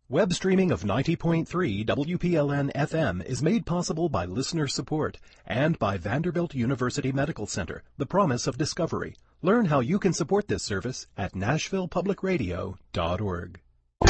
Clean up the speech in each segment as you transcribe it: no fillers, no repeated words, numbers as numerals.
Web streaming of 90.3 WPLN-FM is made possible by listener support and by Vanderbilt University Medical Center, the promise of discovery. Learn how you can support this service at NashvillePublicRadio.org.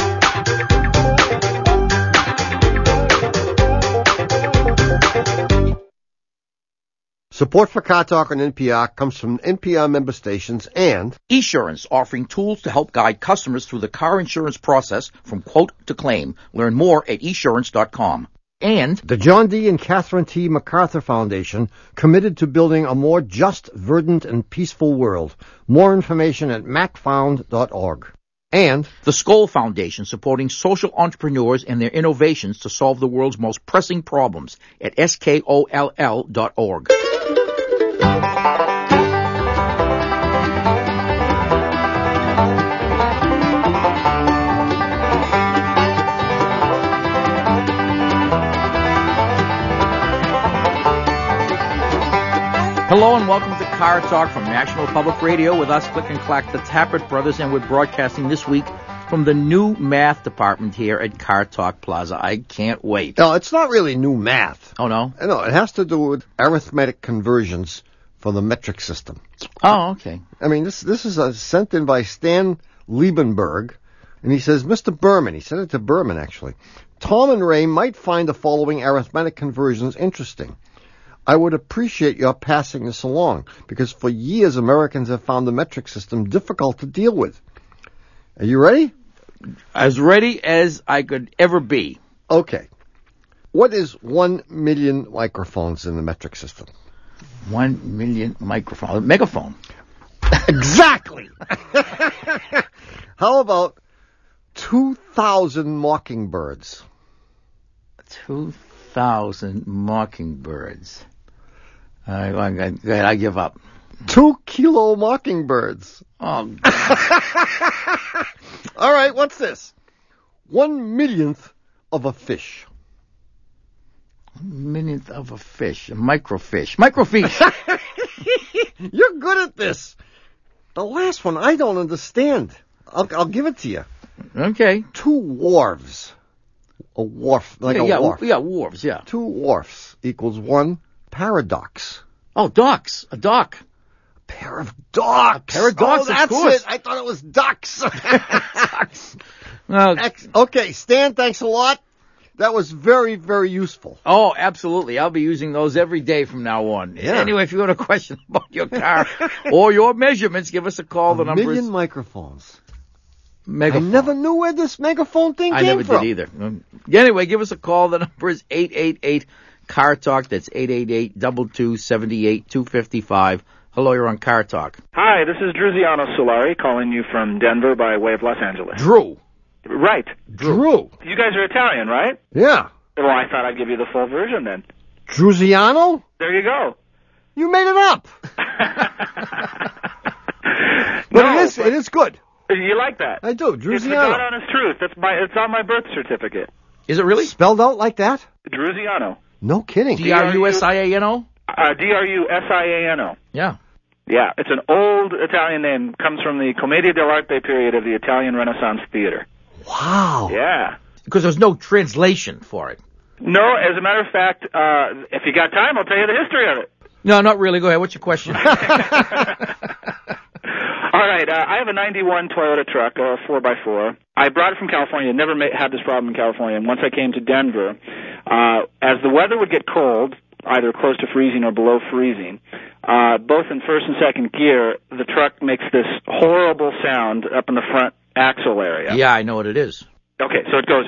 Support for Car Talk on NPR comes from NPR member stations and Esurance, offering tools to help guide customers through the car insurance process from quote to claim. Learn more at esurance.com. And the John D. and Catherine T. MacArthur Foundation, committed to building a more just, verdant, and peaceful world. More information at macfound.org. And the Skoll Foundation, supporting social entrepreneurs and their innovations to solve the world's most pressing problems at skoll.org. Hello and welcome to Car Talk from National Public Radio with us, Click and Clack, the Tappert Brothers, and we're broadcasting this week from the new math department here at Car Talk Plaza. I can't wait. No, it's not really new math. Oh, no? No, it has to do with arithmetic conversions for the metric system. Oh, okay. I mean, this is sent in by Stan Liebenberg, and he says, Mr. Berman, he sent it to Berman, actually, Tom and Ray might find the following arithmetic conversions interesting. I would appreciate your passing this along, because for years Americans have found the metric system difficult to deal with. Are you ready? As ready as I could ever be. Okay. What is 1 million microphones in the metric system? 1 million microphones. A megaphone. Exactly! How about 2,000 mockingbirds? 2,000 mockingbirds. I give up. 2 kilo mockingbirds. Oh. All right, what's this? 1 millionth of a fish. 1 millionth of a fish. A microfish. Microfiche. You're good at this. The last one I don't understand. I'll give it to you. Okay. 2 wharves. A wharf, like a wharf. Yeah, wharves, yeah. 2 wharfs equals 1 paradox. Oh, docks. A dock. A pair of docks. A pair of docks, that's of course. It. I thought it was ducks. Ducks. Well, okay, Stan, thanks a lot. That was very, very useful. Oh, absolutely. I'll be using those every day from now on. Yeah. Anyway, if you have a question about your car or your measurements, give us a call. The number is... 1 million microphones. Megaphone. I never knew where this megaphone thing came from. I never did either. Anyway, give us a call. The number is 888-CAR TALK. That's 888-278-255. Hello, you're on Car Talk. Hi, this is Druziano Solari calling you from Denver by way of Los Angeles. Drew. Right. Drew. You guys are Italian, right? Yeah. Well, I thought I'd give you the full version then. Druziano? There you go. You made it up. But it is good. You like that? I do. Druziano. It's the God honest truth. It's on my birth certificate. Is it really? Spelled out like that? Druziano. No kidding. Drusiano? Drusiano. Yeah. Yeah, it's an old Italian name. Comes from the Commedia dell'arte period of the Italian Renaissance theater. Wow. Yeah. Because there's no translation for it. No, as a matter of fact, if you got time, I'll tell you the history of it. No, not really. Go ahead. What's your question? All right, I have a 91 Toyota truck, a 4x4. I brought it from California. Never had this problem in California. And once I came to Denver, as the weather would get cold, either close to freezing or below freezing, both in first and second gear, the truck makes this horrible sound up in the front axle area. Yeah, I know what it is. Okay, so it goes...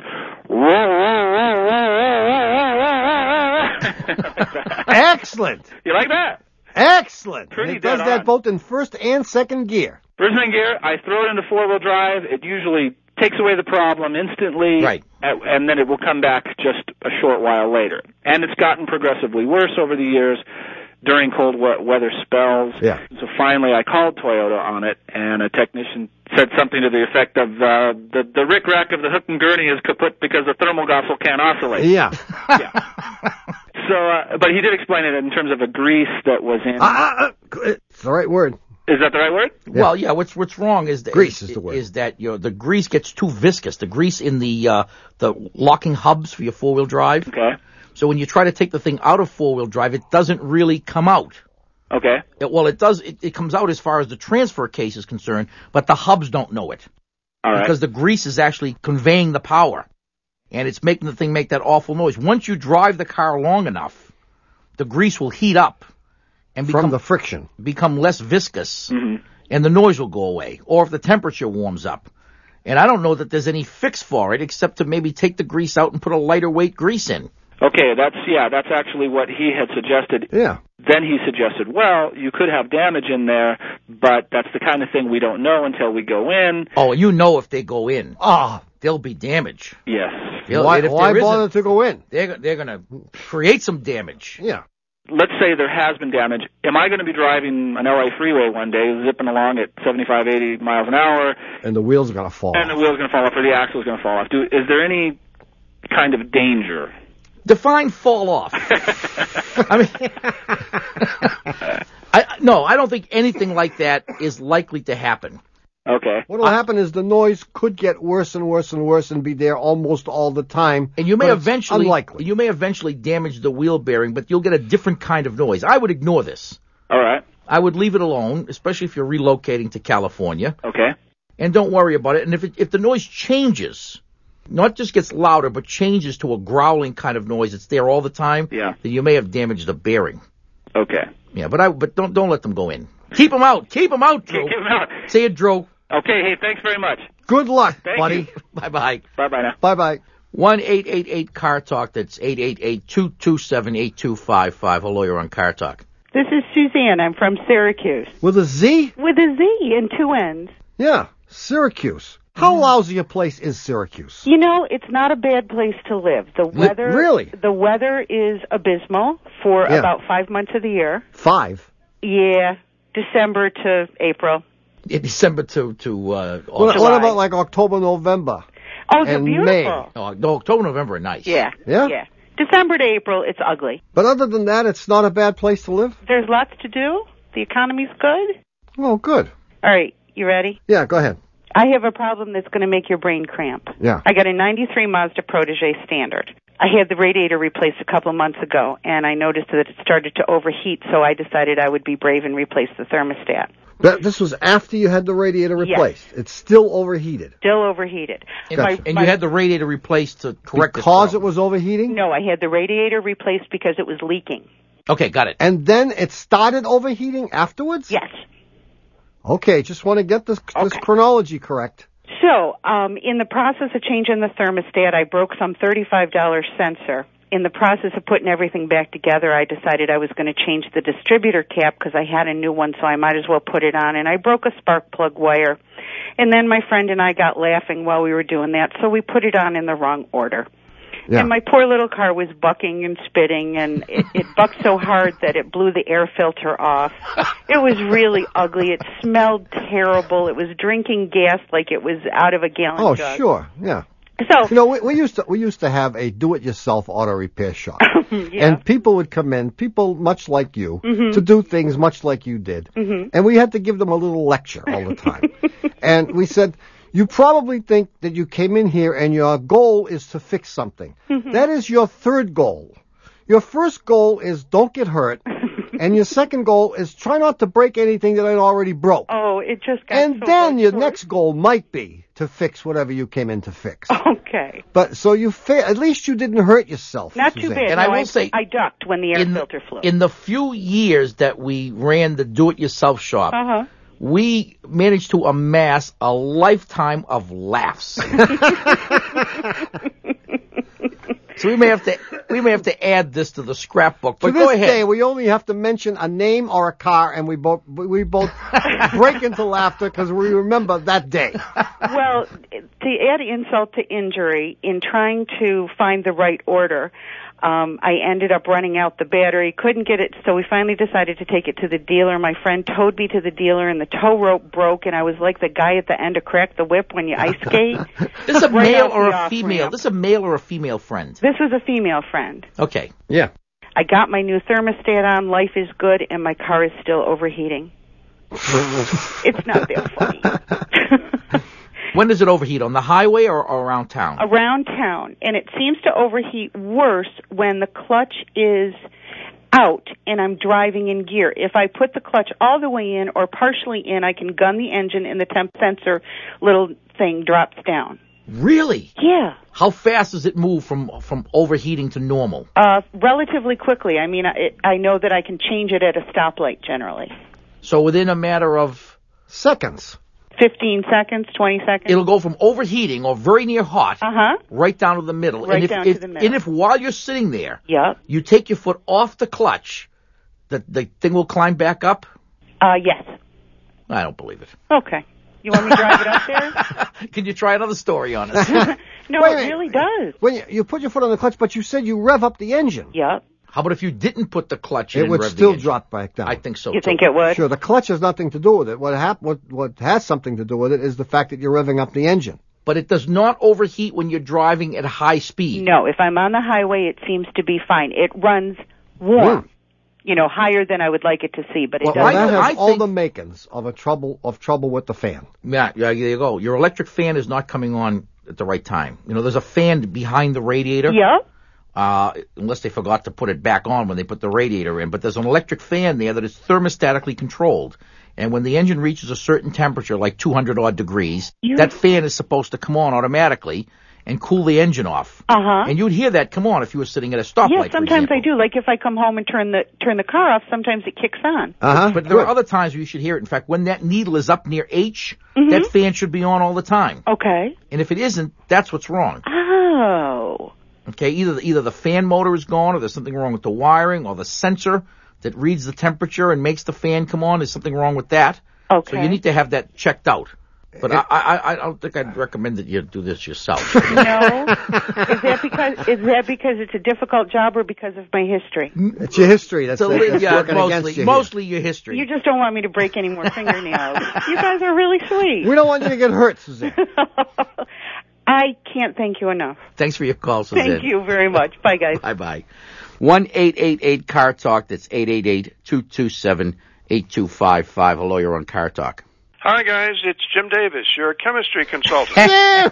Excellent. You like that? Excellent. Pretty It does dead that on. both in first and second gear. First and gear, I throw it into four-wheel drive. It usually takes away the problem instantly, Right. And then it will come back just a short while later. And it's gotten progressively worse over the years during cold weather spells. Yeah. So finally I called Toyota on it, and a technician said something to the effect of, the rick-rack of the hook and gurney is kaput because the thermogafel can't oscillate. Yeah. Yeah. So, but he did explain it in terms of a grease that was in... It's the right word. Is that the right word? Well, yeah. What's wrong is that Grease is the word. Is that the grease gets too viscous. The grease in the locking hubs for your 4-wheel drive. Okay. So when you try to take the thing out of 4-wheel drive, it doesn't really come out. Okay. It does. It comes out as far as the transfer case is concerned, but the hubs don't know it. All right. Because the grease is actually conveying the power, and it's making the thing make that awful noise. Once you drive the car long enough, the grease will heat up and From the friction. become less viscous, and the noise will go away. Or if the temperature warms up. And I don't know that there's any fix for it except to maybe take the grease out and put a lighter weight grease in. Okay, that's actually what he had suggested. Yeah. Then he suggested, well, you could have damage in there, but that's the kind of thing we don't know until we go in. Oh, you know if they go in, Ah, there'll be damage. Yes. why And if there bother isn't, to go in? they're going to create some damage. Yeah. Let's say there has been damage. Am I going to be driving an LA freeway one day, zipping along at 75, 80 miles an hour, And the wheels are going to fall and the off. wheel's going to fall off or the axle's going to fall off? Is there any kind of danger? Define fall off. I mean, I don't think anything like that is likely to happen. Okay. What will happen is the noise could get worse and worse and worse and be there almost all the time. And you may but it's eventually unlikely. damage the wheel bearing, but you'll get a different kind of noise. I would ignore this. All right. I would leave it alone, especially if you're relocating to California, Okay. and don't worry about it. And if the noise changes, not just gets louder, but changes to a growling kind of noise, it's there all the time. Yeah. Then you may have damaged the bearing. Okay. Yeah, but don't let them go in. Keep them out. Keep them out, Drew. Keep him out. See you, Drew. Okay. Hey, thanks very much. Good luck, Thank buddy. you. Bye-bye. Bye-bye now. Bye-bye. 1-888-CAR-TALK. That's 888-227-8255. Hello, you're on Car Talk. This is Suzanne. I'm from Syracuse. With a Z? With a Z and 2 N's. Yeah, Syracuse. How lousy a place is Syracuse? You know, it's not a bad place to live. The weather really? The weather is abysmal for Yeah. about 5 months of the year. 5. Yeah, December to April. In December to What July. about like October, November? Oh, they're And beautiful. May. no, October, November are nice. Yeah. Yeah? Yeah. December to April, it's ugly. But other than that, it's not a bad place to live? There's lots to do. The economy's good. Oh, good. All right, you ready? Yeah, go ahead. I have a problem that's going to make your brain cramp. Yeah. I got a 93 Mazda Protege Standard. I had the radiator replaced a couple of months ago, and I noticed that it started to overheat, so I decided I would be brave and replace the thermostat. This was after you had the radiator Yes. replaced. It's still overheated. Still overheated. Gotcha. And you had the radiator replaced to correct this Because it problem. was overheating? No, I had the radiator replaced because it was leaking. Okay, got it. And then it started overheating afterwards? Yes. Okay, just want to get this Okay. chronology correct. So, in the process of changing the thermostat, I broke some $35 sensor. In the process of putting everything back together, I decided I was going to change the distributor cap because I had a new one, so I might as well put it on. And I broke a spark plug wire. And then my friend and I got laughing while we were doing that, so we put it on in the wrong order. Yeah. And my poor little car was bucking and spitting, and it bucked so hard that it blew the air filter off. It was really ugly. It smelled terrible. It was drinking gas like it was out of a gallon Oh, jug. sure. Yeah. So, You know, we used to have a do-it-yourself auto repair shop, yeah. and people would come in, people much like you, to do things much like you did, and we had to give them a little lecture all the time. And we said, you probably think that you came in here and your goal is to fix something. That is your third goal. Your first goal is don't get hurt, and your second goal is try not to break anything that I already broke. oh, it just got And so then your much next goal might be to fix whatever you came in to fix. worse. Okay. But so at least you didn't hurt yourself. Not too Suzanne. bad. And No, I will say, I ducked when the air filter flew. in the few years that we ran the do-it-yourself shop, Uh-huh. we managed to amass a lifetime of laughs. So we may have to add this to the scrapbook. But To go this ahead. day, we only have to mention a name or a car, and we both break into laughter because we remember that day. Well, to add insult to injury, in trying to find the right order, I ended up running out the battery, couldn't get it, so we finally decided to take it to the dealer. My friend towed me to the dealer, and the tow rope broke, and I was like the guy at the end of Crack the Whip when you ice skate. This is a Right male off or the a off-ramp. female? This is a male or a female friend? This was a female friend. Okay. Yeah. I got my new thermostat on, life is good, and my car is still overheating. It's not that funny. When does it overheat? On the highway or around town? Around town. And it seems to overheat worse when the clutch is out and I'm driving in gear. If I put the clutch all the way in or partially in, I can gun the engine and the temp sensor little thing drops down. Really? Yeah. How fast does it move from overheating to normal? Relatively quickly. I mean, I know that I can change it at a stoplight generally. So within a matter of seconds. 15 seconds, 20 seconds. It'll go from overheating or very near hot right down to the middle. Right down to the middle. And if while you're sitting there, yep, you take your foot off the clutch, the thing will climb back up? Yes. I don't believe it. Okay. You want me to drive it up there? Can you try another story on us? No, it really does. When you put your foot on the clutch, but you said you rev up the engine. Yep. How about if you didn't put the clutch in? It would still drop back down. I think so. You think it would? Sure. The clutch has nothing to do with it. What has something to do with it is the fact that you're revving up the engine. But it does not overheat when you're driving at high speed. No. If I'm on the highway, it seems to be fine. It runs warm. You know, higher than I would like it to see, but it does. Well, that has all the makings of trouble with the fan. Yeah, there you go. Your electric fan is not coming on at the right time. You know, there's a fan behind the radiator. Yep. Unless they forgot to put it back on when they put the radiator in. But there's an electric fan there that is thermostatically controlled. And when the engine reaches a certain temperature, like 200-odd degrees, that fan is supposed to come on automatically and cool the engine off. And you'd hear that come on if you were sitting at a stoplight. Yeah, sometimes I do. Like if I come home and turn the car off, sometimes it kicks on. But there are other times where you should hear it. In fact, when that needle is up near H, that fan should be on all the time. Okay. And if it isn't, that's what's wrong. Oh. Okay, either the fan motor is gone, or there's something wrong with the wiring, or the sensor that reads the temperature and makes the fan come on. There's something wrong with that. Okay. So you need to have that checked out. But I don't think I'd recommend that you do this yourself. No. Is that because it's a difficult job or because of my history? It's your history that's working against you. Mostly your history. You just don't want me to break any more fingernails. You guys are really sweet. We don't want you to get hurt, Suzanne. I can't thank you enough. Thanks for your call, Suzanne. Thank you very much. Bye, guys. Bye-bye. 1-888-CAR-TALK. That's 888-227-8255. Hello, you're on Car Talk. Hi, guys. It's Jim Davis, your chemistry consultant.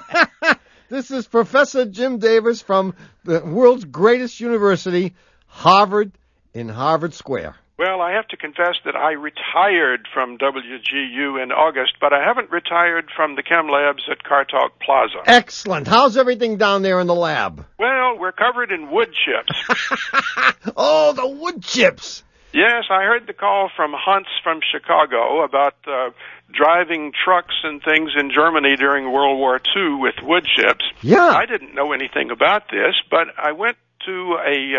This is Professor Jim Davis from the world's greatest university, Harvard, in Harvard Square. Well, I have to confess that I retired from WGU in August, but I haven't retired from the chem labs at Car Talk Plaza. Excellent. How's everything down there in the lab? Well, we're covered in wood chips. Oh, the wood chips. Yes, I heard the call from Hans from Chicago about driving trucks and things in Germany during World War II with wood chips. Yeah. I didn't know anything about this, but I went to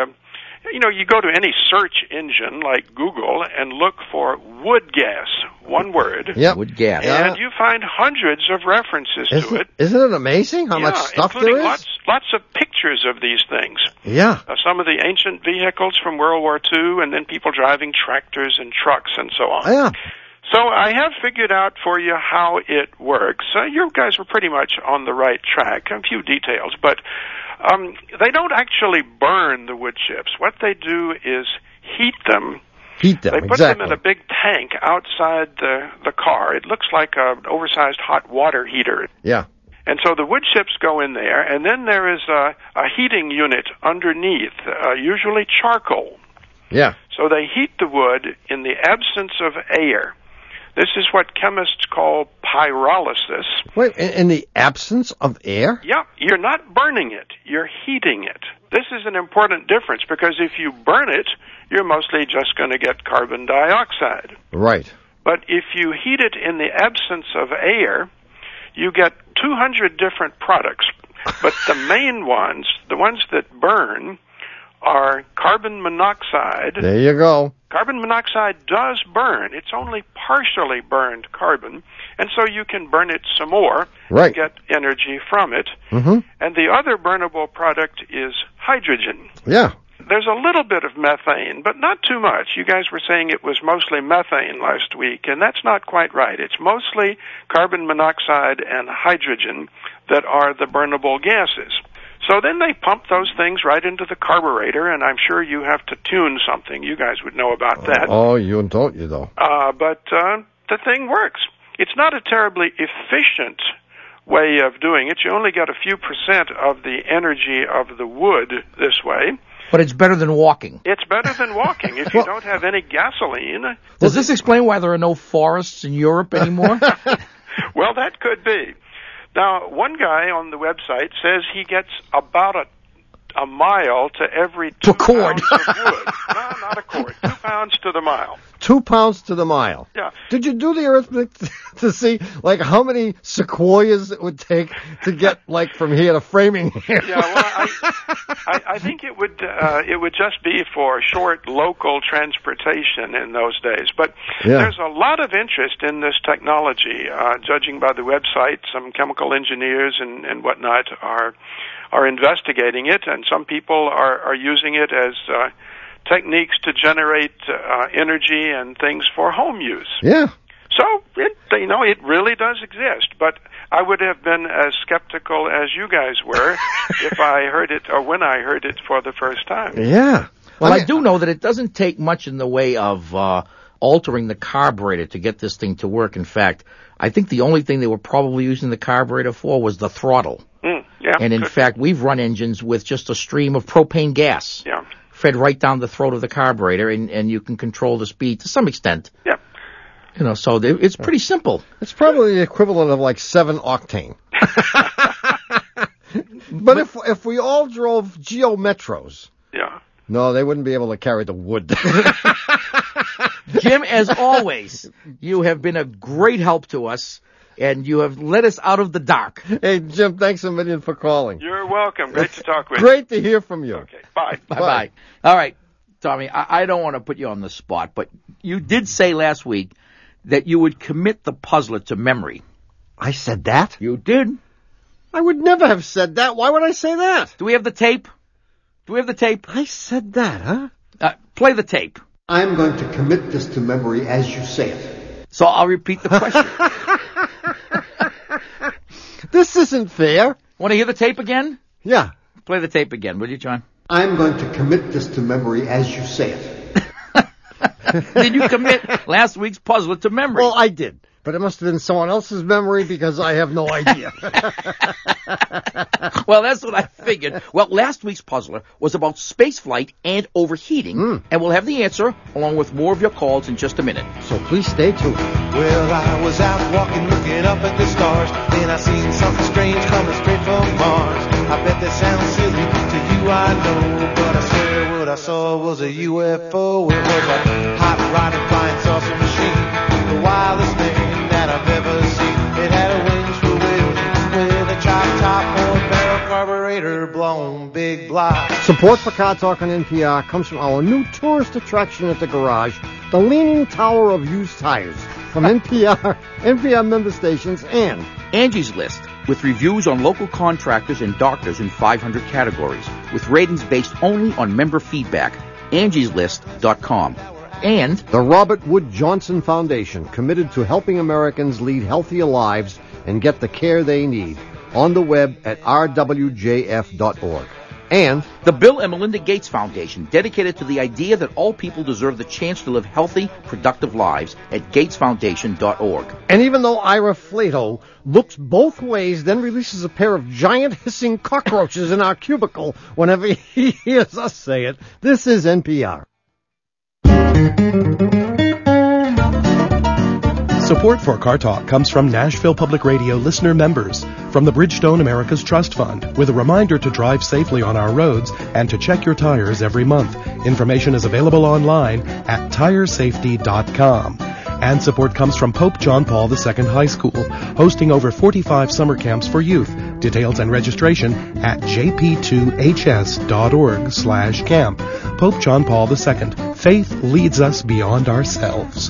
you go to any search engine like Google and look for wood gas, one word. Yep. Wood gas. And you find hundreds of references to it. Isn't it amazing how much stuff there is? Lots of pictures of these things. Yeah. Some of the ancient vehicles from World War II, and then people driving tractors and trucks and so on. Yeah. So I have figured out for you how it works. You guys were pretty much on the right track. A few details, but they don't actually burn the wood chips. What they do is heat them. They put them in a big tank outside the car. It looks like an oversized hot water heater. Yeah. And so the wood chips go in there, and then there is a heating unit underneath, usually charcoal. Yeah. So they heat the wood in the absence of air. This is what chemists call pyrolysis. Wait, in the absence of air? Yeah, you're not burning it, you're heating it. This is an important difference because if you burn it, you're mostly just going to get carbon dioxide. Right. But if you heat it in the absence of air, you get 200 different products. But the main ones, the ones that burn, are carbon monoxide. There you go. Carbon monoxide does burn. It's only partially burned carbon, and so you can burn it some more and get energy from it. Mm-hmm. And the other burnable product is hydrogen. Yeah. There's a little bit of methane, but not too much. You guys were saying it was mostly methane last week, and that's not quite right. It's mostly carbon monoxide and hydrogen that are the burnable gases. So then they pump those things right into the carburetor, and I'm sure you have to tune something. You guys would know about that. Oh, you don't, you though. But the thing works. It's not a terribly efficient way of doing it. You only get a few percent of the energy of the wood this way. But it's better than walking. It's better than walking if you don't have any gasoline. Does this explain why there are no forests in Europe anymore? Well, that could be. Now, one guy on the website says he gets about a mile to every 2 pounds of wood. No, not a cord. 2 pounds to the mile. 2 pounds to the mile. Yeah. Did you do the arithmetic to see, like, how many sequoias it would take to get, like, from here to Framingham? Yeah, well, I think it would just be for short local transportation in those days. But there's a lot of interest in this technology. Judging by the website, some chemical engineers and whatnot are investigating it, and some people are using it as techniques to generate energy and things for home use. Yeah. So it really does exist, but I would have been as skeptical as you guys were if I heard it or when I heard it for the first time. Yeah. Well, I do know that it doesn't take much in the way of altering the carburetor to get this thing to work. In fact, I think the only thing they were probably using the carburetor for was the throttle. Yeah. And in fact, we've run engines with just a stream of propane gas. Yeah. Fed right down the throat of the carburetor, and you can control the speed to some extent. Yeah. So it's pretty simple. It's probably the equivalent of like 7-octane. But if we all drove Geo Metros, no, they wouldn't be able to carry the wood. Jim, as always, you have been a great help to us, and you have led us out of the dark. Hey, Jim, thanks a million for calling. You're welcome. Great to talk with you. Great to hear from you. Okay, bye. Bye-bye. All right, Tommy, I don't want to put you on the spot, but you did say last week that you would commit the puzzler to memory. I said that? You did. I would never have said that. Why would I say that? Do we have the tape? I said that, huh? Play the tape. I'm going to commit this to memory as you say it. So I'll repeat the question. This isn't fair. Want to hear the tape again? Yeah. Play the tape again, will you, John? I'm going to commit this to memory as you say it. Did you commit last week's puzzler to memory? Well, I did. But it must have been someone else's memory because I have no idea. Well, that's what I figured. Well, last week's puzzler was about spaceflight and overheating, and we'll have the answer along with more of your calls in just a minute. So please stay tuned. Well, I was out walking, looking up at the stars. Then I seen something strange coming straight from Mars. I bet that sounds silly to you, I know, but I swear what I saw was a UFO. It was a hot rodded flying saucer machine, the wildest thing that I've ever seen. It had a wings for wheels with a chop top or barrel carburetor blown big block. Support for Car Talk on NPR comes from our new tourist attraction at the garage, the Leaning Tower of Used Tires, from NPR member stations, and Angie's List, with reviews on local contractors and doctors in 500 categories, with ratings based only on member feedback. Angie'sList.com. And the Robert Wood Johnson Foundation, committed to helping Americans lead healthier lives and get the care they need, on the web at rwjf.org. And the Bill and Melinda Gates Foundation, dedicated to the idea that all people deserve the chance to live healthy, productive lives, at gatesfoundation.org. And even though Ira Flato looks both ways, then releases a pair of giant hissing cockroaches in our cubicle whenever he hears us say it, this is NPR. Support for Car Talk comes from Nashville Public Radio listener members, from the Bridgestone America's Trust Fund, with a reminder to drive safely on our roads and to check your tires every month. Information is available online at tiresafety.com. And support comes from Pope John Paul II High School, hosting over 45 summer camps for youth. Details and registration at jp2hs.org/camp. Pope John Paul II. Faith leads us beyond ourselves.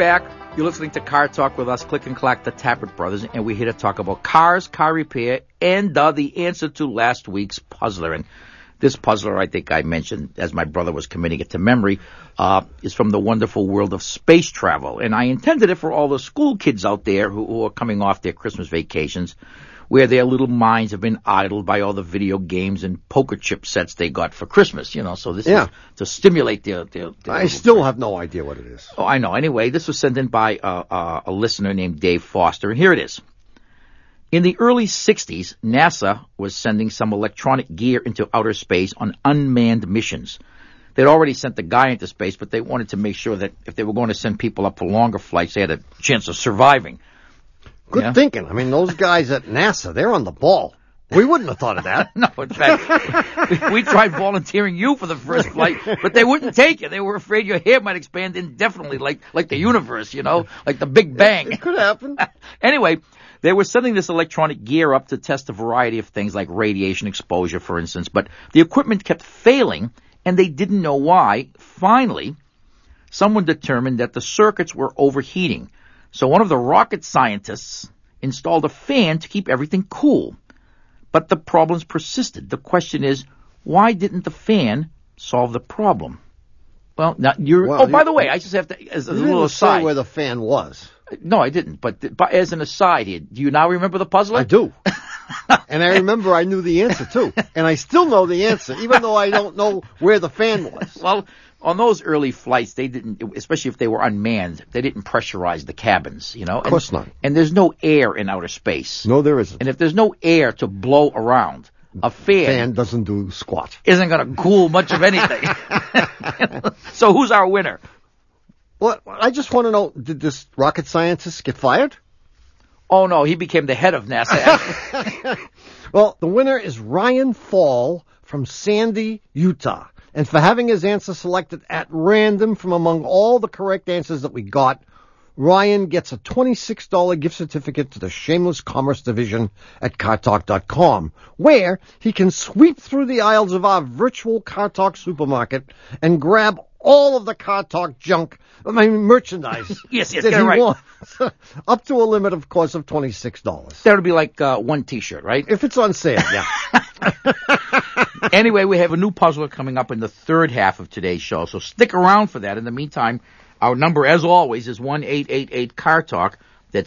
back. You're listening to Car Talk with us, Click and Clack, the Tappert Brothers, and we're here to talk about cars, car repair, and the answer to last week's puzzler. And this puzzler, I think I mentioned, as my brother was committing it to memory, is from the wonderful world of space travel. And I intended it for all the school kids out there who are coming off their Christmas vacations, where their little minds have been idled by all the video games and poker chip sets they got for Christmas, you know. So this is to stimulate their I still have no idea what it is. Oh, I know. Anyway, this was sent in by a listener named Dave Foster, and here it is. In the early 60s, NASA was sending some electronic gear into outer space on unmanned missions. They'd already sent the guy into space, but they wanted to make sure that if they were going to send people up for longer flights, they had a chance of surviving. Good thinking. I mean, those guys at NASA, they're on the ball. We wouldn't have thought of that. No, in fact, we tried volunteering you for the first flight, but they wouldn't take you. They were afraid your hair might expand indefinitely, like the universe, you know, like the Big Bang. It could happen. Anyway, they were sending this electronic gear up to test a variety of things like radiation exposure, for instance, but the equipment kept failing, and they didn't know why. Finally, someone determined that the circuits were overheating. So one of the rocket scientists installed a fan to keep everything cool. But the problems persisted. The question is, why didn't the fan solve the problem? Well, now by the way, I just have to, as a little aside. Say where the fan was. No, I didn't. But as an aside here, do you now remember the puzzle? I do. And I remember I knew the answer, too. And I still know the answer, even though I don't know where the fan was. Well, on those early flights, they didn't, especially if they were unmanned, they didn't pressurize the cabins, you know. Of course not. And there's no air in outer space. No, there isn't. And if there's no air to blow around, a fan doesn't do squat. Isn't going to cool much of anything. So who's our winner? Well, I just want to know, did this rocket scientist get fired? Oh, no, he became the head of NASA. Well, the winner is Ryan Fall from Sandy, Utah. And for having his answer selected at random from among all the correct answers that we got, Ryan gets a $26 gift certificate to the Shameless Commerce Division at CarTalk.com, where he can sweep through the aisles of our virtual CarTalk supermarket and grab all of the CarTalk merchandise. yes, that get it right. Wants, up to a limit, of course, of $26. That would be like one T-shirt, right? If it's on sale, yeah. Anyway, we have a new puzzler coming up in the third half of today's show, so stick around for that. In the meantime, our number, as always, is 1-888-CAR-TALK. That's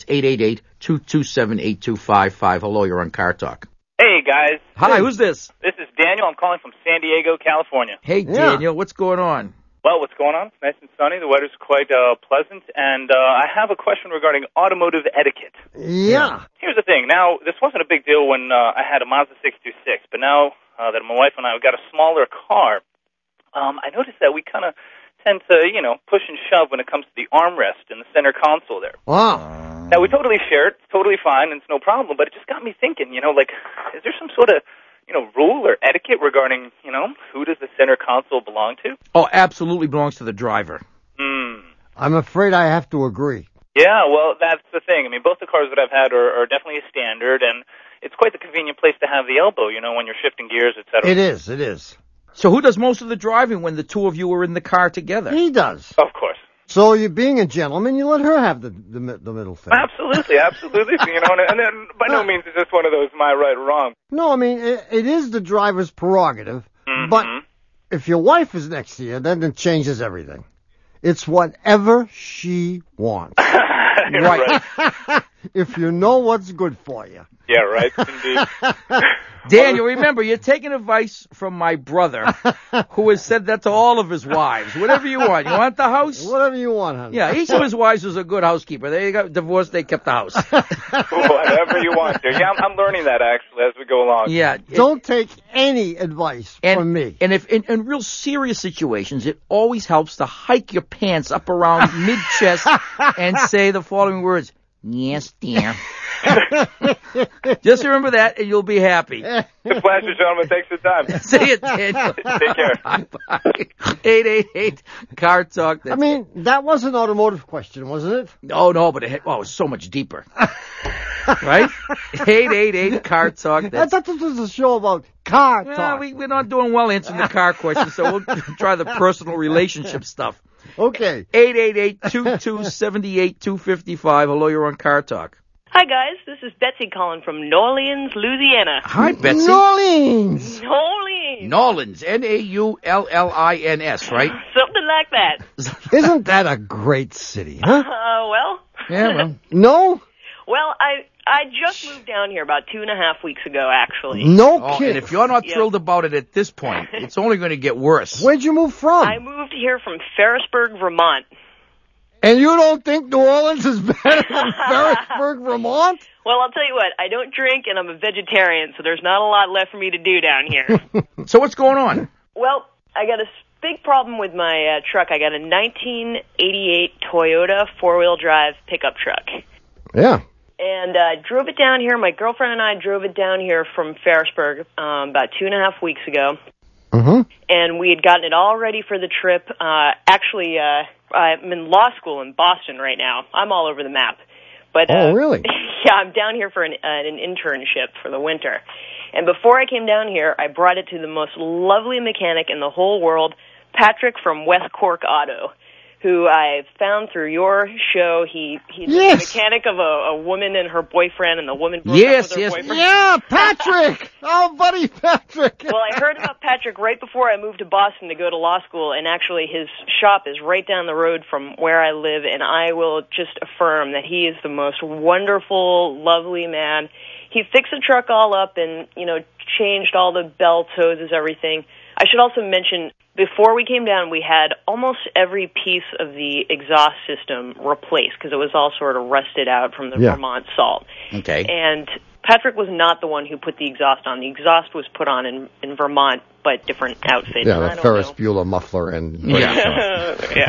888-227-8255. Hello, you're on Car Talk. Hey, guys. Hi, who's this? This is Daniel. I'm calling from San Diego, California. Hey, Daniel, what's going on? Well, what's going on? It's nice and sunny. The weather's quite pleasant. And I have a question regarding automotive etiquette. Yeah. Here's the thing. Now, this wasn't a big deal when I had a Mazda 626, but now that my wife and I got a smaller car, I noticed that we kind of tend to, push and shove when it comes to the armrest in the center console there. Wow. Now, we totally share it. It's totally fine, and it's no problem, but it just got me thinking, is there some sort of, rule or etiquette regarding, who does the center console belong to? Oh, absolutely belongs to the driver. I'm afraid I have to agree. Yeah, well, that's the thing. I mean, both the cars that I've had are definitely a standard, and it's quite the convenient place to have the elbow, when you're shifting gears, et cetera. It is. So who does most of the driving when the two of you are in the car together? He does. Of course. So you being a gentleman, you let her have the middle finger. Absolutely. And then by no means is this one of those my right or wrong. No, I mean, it is the driver's prerogative, but if your wife is next to you, then it changes everything. It's whatever she wants. Right. If you know what's good for you. Yeah, right, indeed. Daniel, remember, you're taking advice from my brother, who has said that to all of his wives. Whatever you want. You want the house? Whatever you want, honey. Yeah, each of his wives was a good housekeeper. They got divorced, they kept the house. Whatever you want, dear. Yeah, I'm learning that, actually, as we go along. Yeah. Don't take any advice from me. And if in real serious situations, it always helps to hike your pants up around mid-chest and say the following words. Yes, dear. Just remember that, and you'll be happy. It's a pleasure, gentlemen. Thanks for the time. Say it, Daniel. Take care. Bye-bye. 888-CAR-TALK. I mean, that was an automotive question, wasn't it? No, but it was so much deeper. Right? 888-CAR-TALK. I thought this was a show about car talk. We're not doing well answering the car questions, so we'll try the personal relationship stuff. Okay. 888-227-8255. Hello, you're on Car Talk. Hi, guys. This is Betsy calling from New Orleans, Louisiana. Hi, Betsy. New Orleans. New Orleans. Nolans, N-A-U-L-L-I-N-S, right? Something like that. Isn't that a great city, huh? Well. Yeah, well. No? Well, I just moved down here about 2.5 weeks ago, actually. No Oh, kidding. and if you're not thrilled about it at this point, it's only going to get worse. Where'd you move from? I moved here from Ferrisburg, Vermont. And you don't think New Orleans is better than Ferrisburg, Vermont? Well, I'll tell you what. I don't drink, and I'm a vegetarian, so there's not a lot left for me to do down here. So what's going on? Well, I got a big problem with my truck. I got a 1988 Toyota four-wheel drive pickup truck. Yeah. And drove it down here. My girlfriend and I drove it down here from Ferrisburg about 2.5 weeks ago. Mm-hmm. And we had gotten it all ready for the trip. Actually, I'm in law school in Boston right now. I'm all over the map. But oh, really? Yeah, I'm down here for an internship for the winter. And before I came down here, I brought it to the most lovely mechanic in the whole world, Patrick from West Cork Auto, who I found through your show. He's the mechanic of a woman and her boyfriend, and the woman broke up with her boyfriend. Yeah, Patrick! Oh, buddy Patrick! Well, I heard about Patrick right before I moved to Boston to go to law school, and actually his shop is right down the road from where I live, and I will just affirm that he is the most wonderful, lovely man. He fixed the truck all up and, changed all the belts, hoses, everything. I should also mention, before we came down, we had almost every piece of the exhaust system replaced because it was all sort of rusted out from the Vermont salt. Okay. And Patrick was not the one who put the exhaust on. The exhaust was put on in Vermont, but different outfit. Yeah, the Ferris Bueller muffler and... Yeah.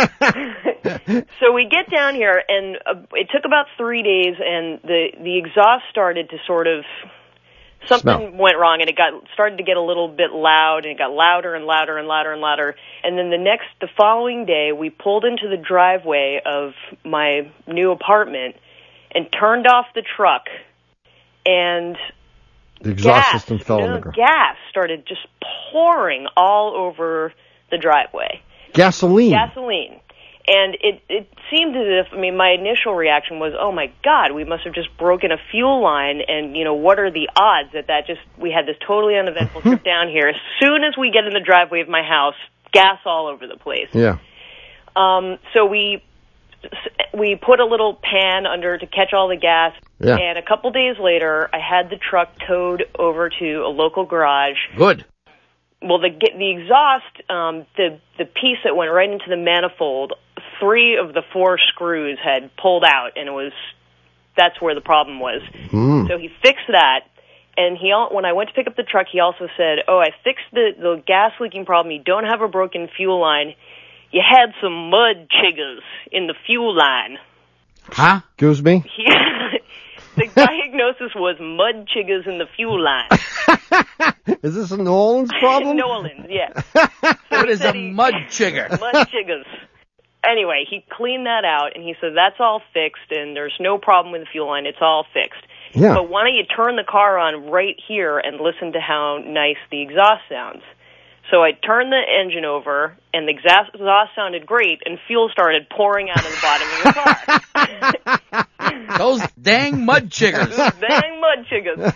So we get down here, and it took about 3 days, and the exhaust started to sort of... Something went wrong, and it started to get a little bit loud, and it got louder and louder and louder and louder. And then the following day, we pulled into the driveway of my new apartment and turned off the truck, and the exhaust system fell on the ground. Gas started just pouring all over the driveway. Gasoline. And it seemed as if, my initial reaction was, oh my God, we must have just broken a fuel line, and, what are the odds that we had this totally uneventful trip down here. As soon as we get in the driveway of my house, gas all over the place. Yeah. So we put a little pan under to catch all the gas, and a couple days later, I had the truck towed over to a local garage. Good. Well, the exhaust, the piece that went right into the manifold, 3 of the 4 screws had pulled out, and that's where the problem was. So he fixed that, and when I went to pick up the truck, he also said, "Oh, I fixed the gas leaking problem. You don't have a broken fuel line. You had some mud chiggers in the fuel line." Huh? Excuse me? The diagnosis was mud chiggers in the fuel line. Is this a New Orleans problem? New Orleans, yeah. What is a mud chigger? Mud chiggers. Anyway, he cleaned that out, and he said, that's all fixed, and there's no problem with the fuel line. It's all fixed. Yeah. But why don't you turn the car on right here and listen to how nice the exhaust sounds? So I turned the engine over, and the exhaust sounded great, and fuel started pouring out of the bottom of the car. Those dang mud chiggers. Dang mud chiggers.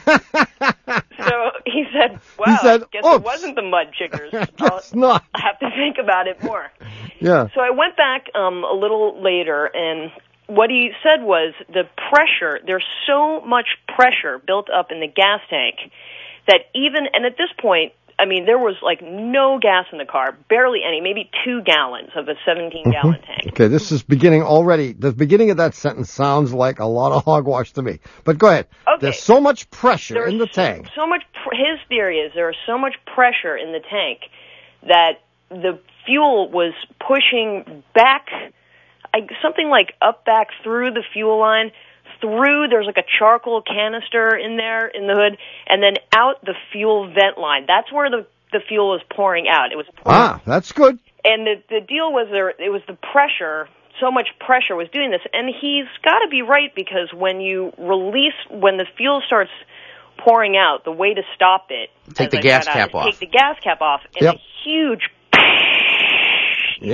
So he said, wow, I guess it wasn't the mud chiggers. It's not. I'll have to think about it more. Yeah. So I went back a little later, and what he said was the pressure, there's so much pressure built up in the gas tank that and at this point, there was no gas in the car, barely any, maybe 2 gallons of a 17-gallon tank. Okay, this is beginning already. The beginning of that sentence sounds like a lot of hogwash to me. But go ahead. Okay. There's so much pressure in the tank. So much. His theory is there was so much pressure in the tank that the fuel was pushing back, something like up back through the fuel line, there's a charcoal canister in there in the hood, and then out the fuel vent line. That's where the fuel was pouring out. It was pouring. That's good. And the deal was it was the pressure, so much pressure was doing this. And he's got to be right, because when the fuel starts pouring out, the way to stop it, take the gas cap off. Take the gas cap off, and a huge,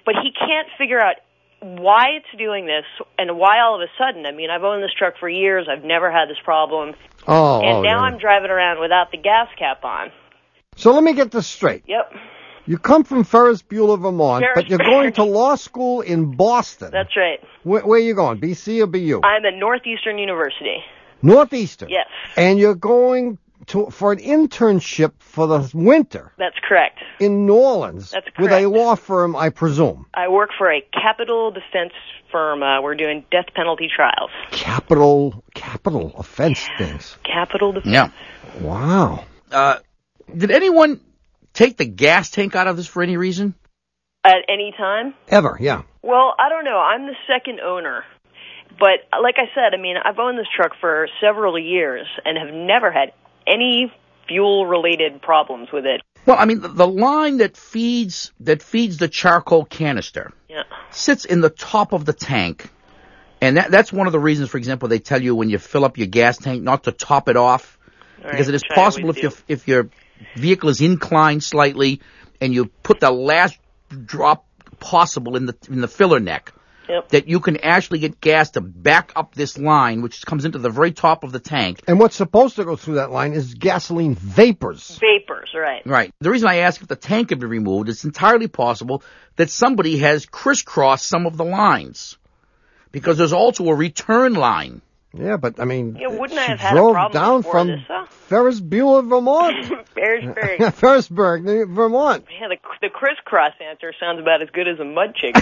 but he can't figure out why it's doing this and why all of a sudden. I mean, I've owned this truck for years. I've never had this problem. And now I'm driving around without the gas cap on. So let me get this straight. Yep. You come from Ferris Bueller, Vermont, but you're going to law school in Boston. That's right. Where are you going, BC or BU? I'm at Northeastern University. Northeastern? Yes. And you're going for an internship for the winter. That's correct. In New Orleans. That's correct. With a law firm, I presume. I work for a capital defense firm. We're doing death penalty trials. Capital offense things. Capital defense. Yeah. Wow. Did anyone take the gas tank out of this for any reason? At any time? Ever, yeah. Well, I don't know. I'm the second owner. But like I said, I mean, I've owned this truck for several years and have never had any fuel-related problems with it. Well, I mean, the line that feeds the charcoal canister sits in the top of the tank. And that's one of the reasons, for example, they tell you when you fill up your gas tank not to top it off. Right, because it is possible if your vehicle is inclined slightly and you put the last drop possible in the filler neck, that you can actually get gas to back up this line, which comes into the very top of the tank. And what's supposed to go through that line is gasoline vapors. Vapors, right. Right. The reason I ask if the tank can be removed, it's entirely possible that somebody has crisscrossed some of the lines. Because there's also a return line. Yeah, but I mean, wouldn't I have she had drove a problem down before from this, though? Ferris Bueller, Vermont. Ferrisburg, Vermont. Yeah, the crisscross answer sounds about as good as a mud chicken.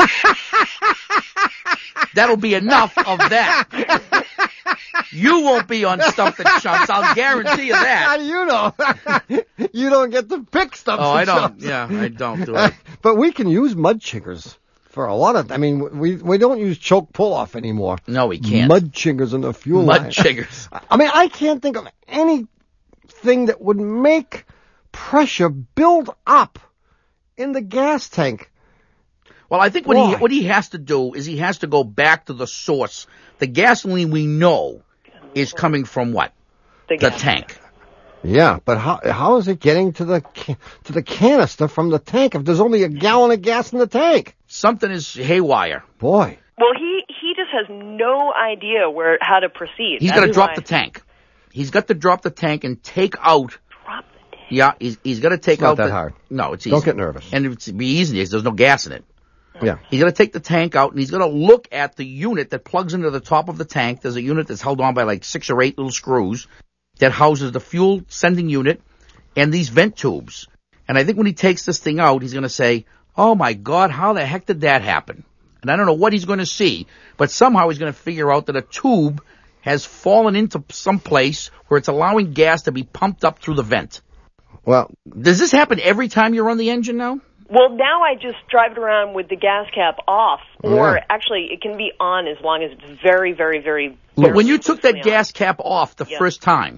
That'll be enough of that. You won't be on Stump and Chumps, I'll guarantee you that. How do you know? You don't get to pick Stump and I don't. Chumps. Yeah, I don't do it. But we can use mud chiggers. For a lot of, I mean, we don't use choke pull-off anymore. No, we can't. Mud chiggers in the fuel line. Mud chiggers. I mean, I can't think of anything that would make pressure build up in the gas tank. Well, I think what he has to do is he has to go back to the source. The gasoline we know is coming from what? The tank. Yeah, but how is it getting to the canister from the tank if there's only a gallon of gas in the tank? Something is haywire. Boy. Well, he just has no idea how to proceed. He's got to drop the tank. He's got to drop the tank and take out. Drop the tank. Yeah, he's got to take out. It's not that hard. No, it's easy. Don't get nervous. And it's be easy because there's no gas in it. Yeah. He's got to take the tank out and he's got to look at the unit that plugs into the top of the tank. There's a unit that's held on by like 6 or 8 little screws that houses the fuel sending unit and these vent tubes. And I think when he takes this thing out, he's going to say, oh my God, how the heck did that happen? And I don't know what he's going to see, but somehow he's going to figure out that a tube has fallen into some place where it's allowing gas to be pumped up through the vent. Well, does this happen every time you run the engine now? Well, now I just drive it around with the gas cap off, or actually it can be on as long as it's very, very, very... But when you took that gas cap off the first time,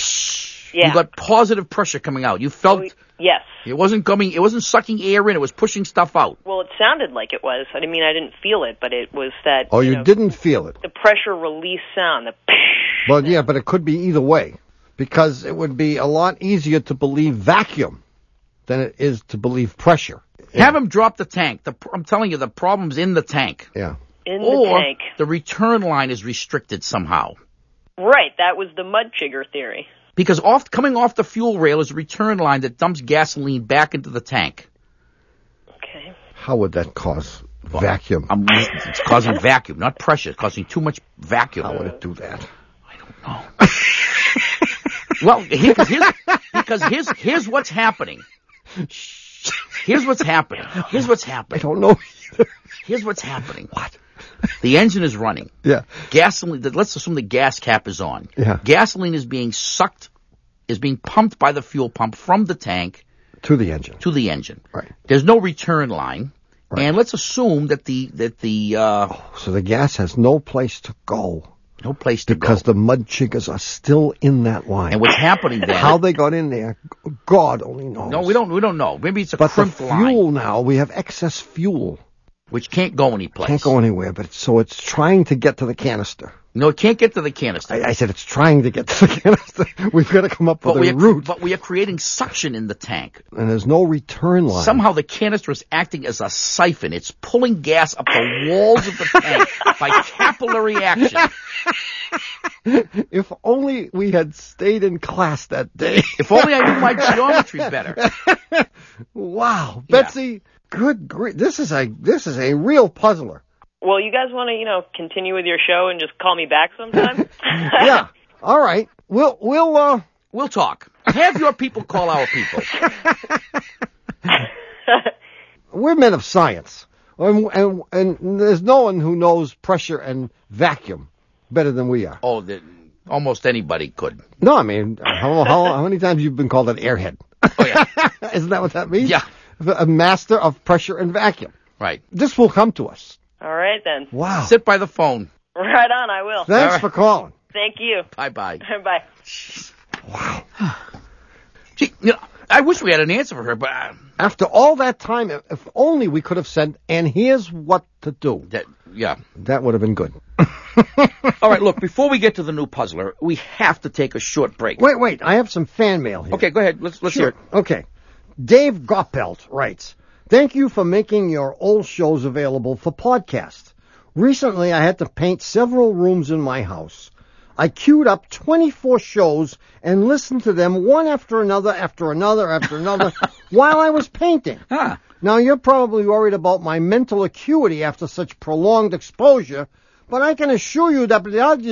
you got positive pressure coming out. You felt... Yes. It wasn't sucking air in, it was pushing stuff out. Well, it sounded like it was. I mean, I didn't feel it, but it was that... Oh, you didn't feel it? The pressure release sound. Well, yeah, but it could be either way, because it would be a lot easier to believe vacuum than it is to believe pressure. Have him drop the tank. I'm telling you, the problem's in the tank. Yeah. In the tank. The return line is restricted somehow. Right, that was the mud chigger theory. Because coming off the fuel rail is a return line that dumps gasoline back into the tank. Okay. How would that cause vacuum? It's causing vacuum, not pressure. It's causing too much vacuum. How would it do that? I don't know. Well, because here's what's happening. Here's what's happening. I don't know either. Here's what's happening. What? The engine is running. Yeah. Gasoline, let's assume the gas cap is on. Yeah. Gasoline is being pumped by the fuel pump from the tank to the engine. Right. There's no return line. Right. And let's assume that so the gas has no place to go. No place to because the mud chiggers are still in that line. And what's happening then? How they got in there, God only knows. No, we don't know. Maybe it's a crimped line. But the fuel now, we have excess fuel. Which can't go any place. Can't go anywhere, but so it's trying to get to the canister. No, it can't get to the canister. I said it's trying to get to the canister. We've got to come up with a route. But we are creating suction in the tank. And there's no return line. Somehow the canister is acting as a siphon. It's pulling gas up the walls of the tank by capillary action. If only we had stayed in class that day. If only I knew my geometry better. Wow. Yeah. Betsy, good grief. This is a real puzzler. Well, you guys want to, continue with your show and just call me back sometime? Yeah. All right. We'll talk. Have your people call our people. We're men of science. And there's no one who knows pressure and vacuum better than we are. Oh, almost anybody could. No, I mean, how many times you've been called an airhead? Oh, yeah. Isn't that what that means? Yeah. A master of pressure and vacuum. Right. This will come to us. All right, then. Wow. Sit by the phone. Right on, I will. Thanks for calling. Thank you. Bye-bye. Bye. Wow. Gee, I wish we had an answer for her, but... After all that time, if only we could have said, and here's what to do. That would have been good. All right, look, before we get to the new puzzler, we have to take a short break. Wait, I have some fan mail here. Okay, go ahead. Let's hear it. Okay. Dave Goppelt writes, thank you for making your old shows available for podcast. Recently, I had to paint several rooms in my house. I queued up 24 shows and listened to them one after another while I was painting. Huh. Now, you're probably worried about my mental acuity after such prolonged exposure, but I can assure you that...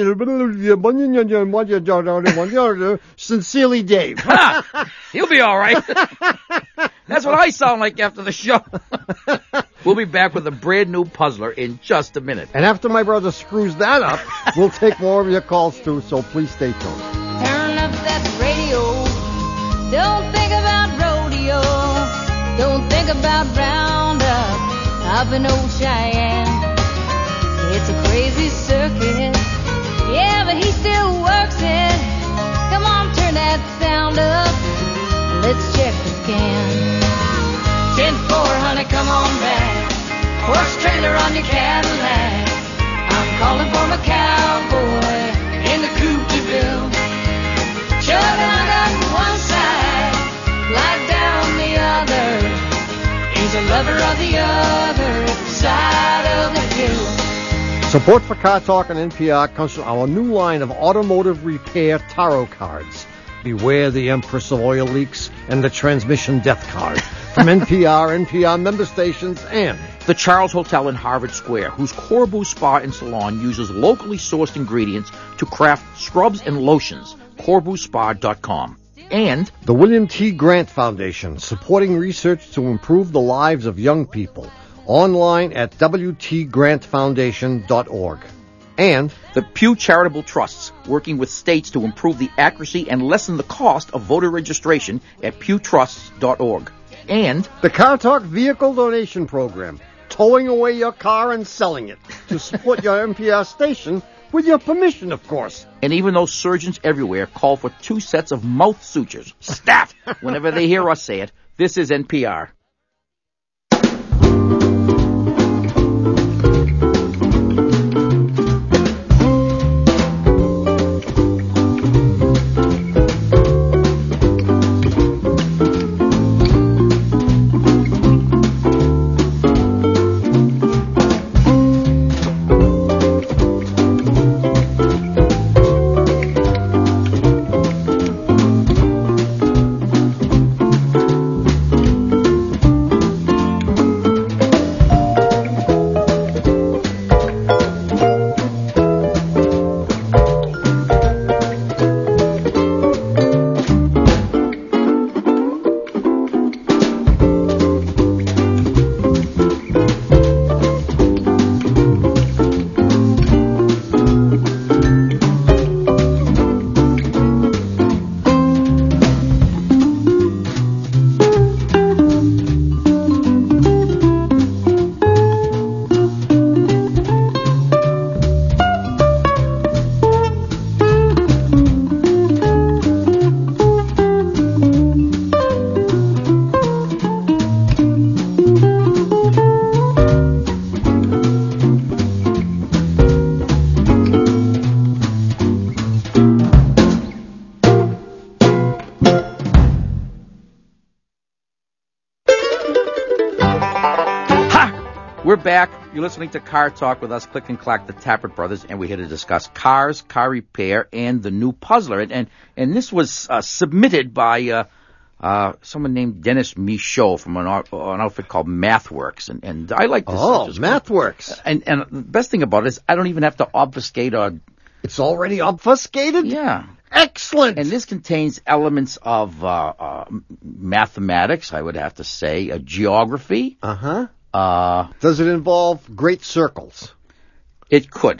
Sincerely, Dave. He'll be all right. That's what I sound like after the show. We'll be back with a brand new puzzler in just a minute. And after my brother screws that up, we'll take more of your calls too, so please stay tuned. Turn up that radio. Don't think about rodeo. Don't think about Roundup up in Old Cheyenne. It's a crazy circuit. Yeah, but he still works it. Come on, turn that sound up. Let's check the scan. 10-4, honey, come on back. Horse trailer on your Cadillac. I'm calling for my cowboy in the coupe de ville. Chugging on up one side, glide down the other. He's a lover of the other side of the hill. Support for Car Talk and NPR comes from our new line of automotive repair tarot cards. Beware the Empress of Oil Leaks and the Transmission Death Card from NPR member stations, and the Charles Hotel in Harvard Square, whose Corbu Spa and Salon uses locally sourced ingredients to craft scrubs and lotions. CorbuSpa.com. And the William T. Grant Foundation, supporting research to improve the lives of young people. Online at WTGrantFoundation.org. And the Pew Charitable Trusts, working with states to improve the accuracy and lessen the cost of voter registration at pewtrusts.org. And the Car Talk Vehicle Donation Program, towing away your car and selling it to support your NPR station with your permission, of course. And even though surgeons everywhere call for 2 sets of mouth sutures, staff, whenever they hear us say it, this is NPR. We're back. You're listening to Car Talk with us, Click and Clack, the Tappert Brothers, and we're here to discuss cars, car repair, and the new Puzzler. And this was submitted by someone named Dennis Michaud from an outfit called MathWorks, and I like this. Oh, MathWorks. And the best thing about it is I don't even have to obfuscate or... It's already obfuscated? Yeah. Excellent. And this contains elements of mathematics, I would have to say, geography. Uh-huh. Does it involve great circles? It could.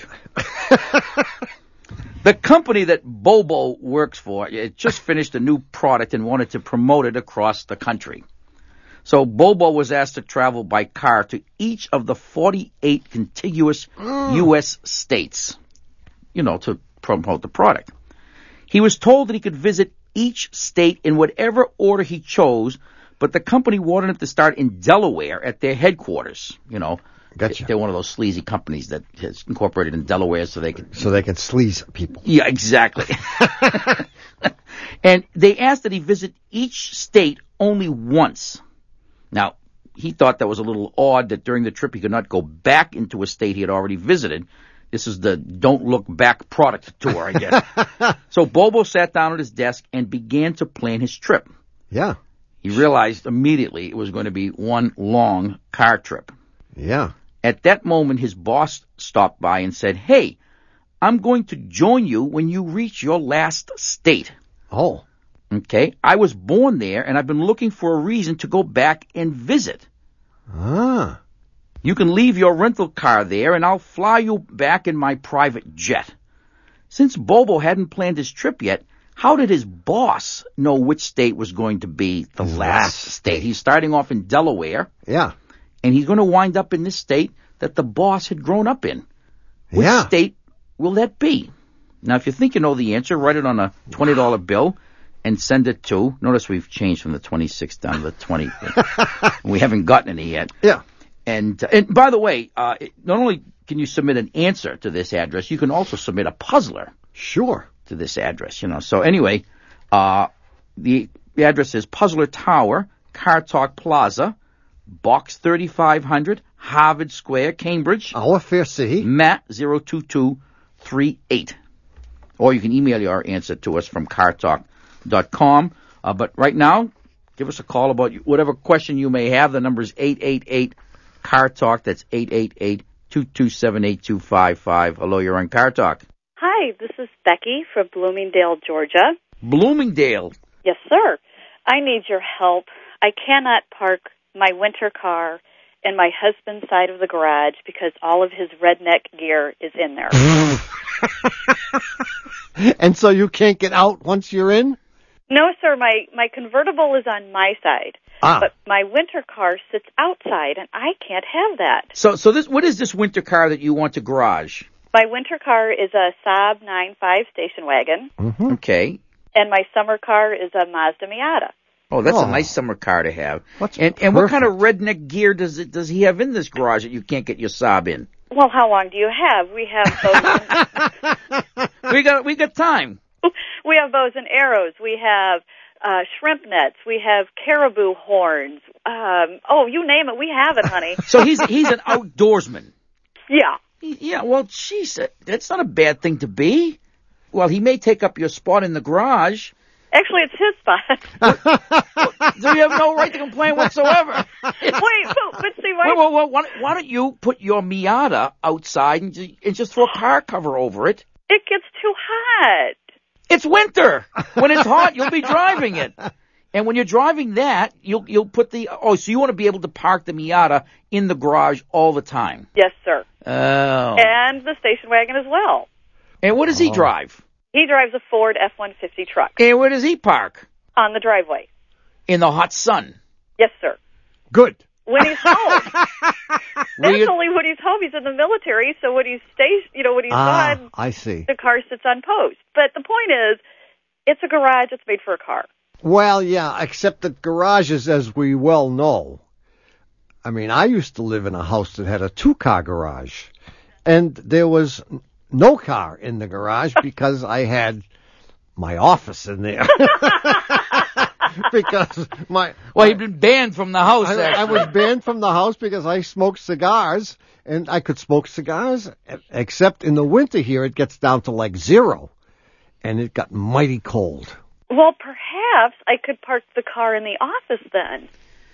The company that Bobo works for, it just finished a new product and wanted to promote it across the country. So Bobo was asked to travel by car to each of the 48 contiguous U.S. states, to promote the product. He was told that he could visit each state in whatever order he chose, but the company wanted him to start in Delaware at their headquarters. Gotcha. They're one of those sleazy companies that has incorporated in Delaware so they can sleaze people. Yeah, exactly. And they asked that he visit each state only once. Now, he thought that was a little odd that during the trip he could not go back into a state he had already visited. This is the Don't Look Back product tour, I guess. So Bobo sat down at his desk and began to plan his trip. Yeah. He realized immediately it was going to be one long car trip. Yeah. At that moment, his boss stopped by and said, "Hey, I'm going to join you when you reach your last state." Oh. Okay. I was born there, and I've been looking for a reason to go back and visit. Ah. You can leave your rental car there, and I'll fly you back in my private jet. Since Bobo hadn't planned his trip yet, how did his boss know which state was going to be the last state? He's starting off in Delaware. Yeah. And he's going to wind up in this state that the boss had grown up in. Which state will that be? Now, if you think you know the answer, write it on a $20 bill and send it to, notice we've changed from the 26 down to the 20. We haven't gotten any yet. Yeah. And by the way, not only can you submit an answer to this address, you can also submit a puzzler. Sure. To this address, So anyway, the address is Puzzler Tower, Car Talk Plaza, Box 3500, Harvard Square, Cambridge. Our fair city. Matt 02238. Or you can email your answer to us from cartalk.com. But right now, give us a call about whatever question you may have. The number is 888-CAR-TALK. That's 888-227-8255. Hello, you're on Car Talk. Hi, this is Becky from Bloomingdale, Georgia. Bloomingdale? Yes, sir. I need your help. I cannot park my winter car in my husband's side of the garage because all of his redneck gear is in there. And so you can't get out once you're in? No, sir. My convertible is on my side, but my winter car sits outside, and I can't have that. So what is this winter car that you want to garage? My winter car is a Saab 9.5 station wagon. Mm-hmm. Okay. And my summer car is a Mazda Miata. Oh, that's a nice summer car to have. And what kind of redneck gear does he have in this garage that you can't get your Saab in? Well, how long do you have? We have bows. we got time. We have bows and arrows. We have shrimp nets. We have caribou horns. You name it, we have it, honey. So he's an outdoorsman. Yeah. Yeah, well, geez, that's not a bad thing to be. Well, he may take up your spot in the garage. Actually, it's his spot. So you have no right to complain whatsoever. Wait, but see, why don't you put your Miata outside and just throw a car cover over it? It gets too hot. It's winter. When it's hot, you'll be driving it. And when you're driving that, you'll put so you want to be able to park the Miata in the garage all the time? Yes, sir. Oh. And the station wagon as well. And what does he drive? He drives a Ford F-150 truck. And where does he park? On the driveway. In the hot sun? Yes, sir. Good. When he's home. That's only when he's home. He's in the military, so when he's when he's gone, I see. The car sits on post. But the point is, it's a garage. It's made for a car. Well, yeah, except that garages, as we well know, I mean, I used to live in a house that had a 2-car garage, and there was no car in the garage because I had my office in there. because he'd been banned from the house. I was banned from the house because I smoked cigars, and I could smoke cigars, except in the winter here it gets down to like 0, and it got mighty cold. Well, perhaps I could park the car in the office then.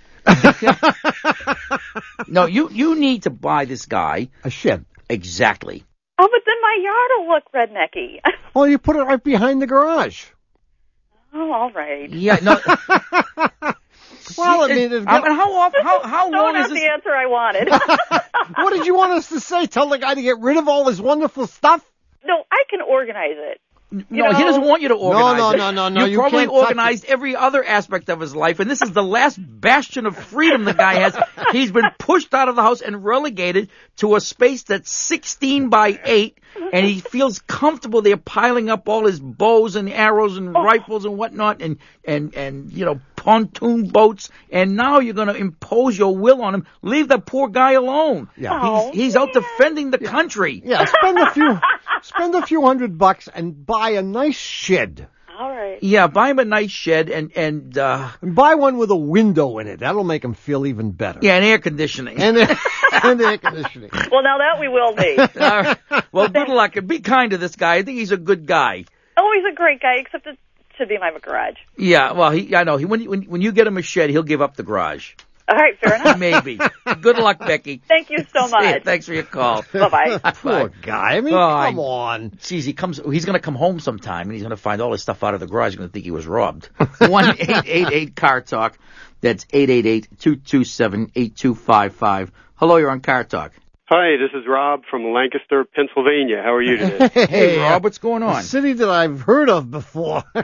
No, you need to buy this guy a shed. Exactly. Oh, but then my yard will look rednecky. Well, you put it right behind the garage. Oh, all right. Yeah, no. Well, I mean, how often? How long is this? this? The answer I wanted. What did you want us to say? Tell the guy to get rid of all his wonderful stuff? No, I can organize it. No, he doesn't want you to organize it. No. You probably organized every other aspect of his life, and this is the last bastion of freedom the guy has. He's been pushed out of the house and relegated to a space that's 16 by 8, and he feels comfortable there piling up all his bows and arrows and rifles and whatnot and pontoon boats, and now you're going to impose your will on him. Leave the poor guy alone. Yeah. He's out defending the country. Yeah, spend a few $100 and buy a nice shed. All right. Yeah, buy him a nice shed and buy one with a window in it. That'll make him feel even better. Yeah, and air conditioning. And air conditioning. Well, now that we will need. Well, good luck and be kind to this guy. I think he's a good guy. Oh, he's a great guy, except it should be my garage. Yeah, well, I know. When you get him a shed, he'll give up the garage. All right, fair enough. Maybe. Good luck, Becky. Thank you so much. Thanks for your call. Bye-bye. Poor guy. I mean, come on. Geez, he's going to come home sometime, and he's going to find all his stuff out of the garage. He's going to think he was robbed. 1-888-CAR-TALK. That's 888-227-8255. Hello, you're on Car Talk. Hi, this is Rob from Lancaster, Pennsylvania. How are you today? Hey, Rob, what's going on? A city that I've heard of before. I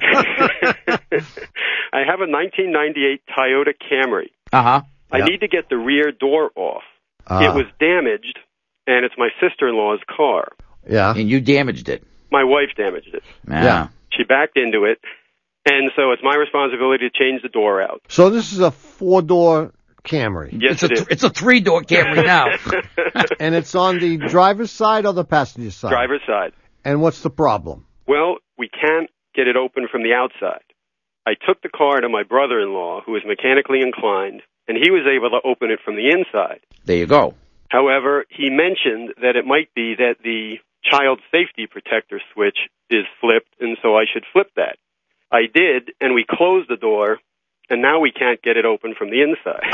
have a 1998 Toyota Camry. Uh-huh. I need to get the rear door off. It was damaged, and it's my sister-in-law's car. Yeah. And you damaged it. My wife damaged it. Yeah. She backed into it, and so it's my responsibility to change the door out. So this is a 4-door Camry. Yes, it is. It's a 3-door Camry now. And it's on the driver's side or the passenger side? Driver's side. And what's the problem? Well, we can't get it open from the outside. I took the car to my brother-in-law, who is mechanically inclined, and he was able to open it from the inside. There you go. However, he mentioned that it might be that the child safety protector switch is flipped, and so I should flip that. I did, and we closed the door, and now we can't get it open from the inside.